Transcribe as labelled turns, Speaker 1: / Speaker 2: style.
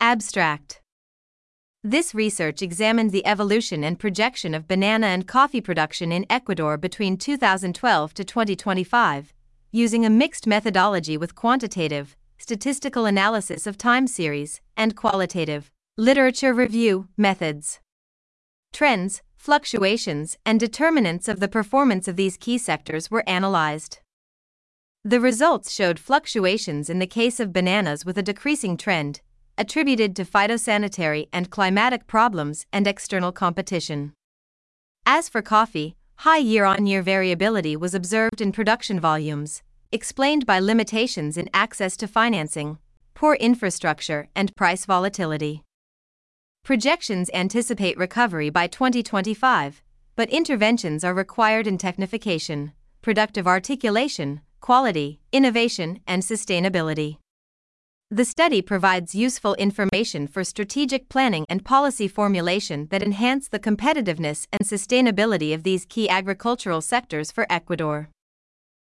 Speaker 1: Abstract. This research examined the evolution and projection of banana and coffee production in Ecuador between 2012 to 2025, using a mixed methodology with quantitative, statistical analysis of time series, and qualitative, literature review, methods. Trends, fluctuations, and determinants of the performance of these key sectors were analyzed. The results showed fluctuations in the case of bananas with a decreasing trend, attributed to phytosanitary and climatic problems and external competition. As for coffee, high year-on-year variability was observed in production volumes, explained by limitations in access to financing, poor infrastructure, and price volatility. Projections anticipate recovery by 2025, but interventions are required in technification, productive articulation, quality, innovation, and sustainability. The study provides useful information for strategic planning and policy formulation that enhance the competitiveness and sustainability of these key agricultural sectors for Ecuador.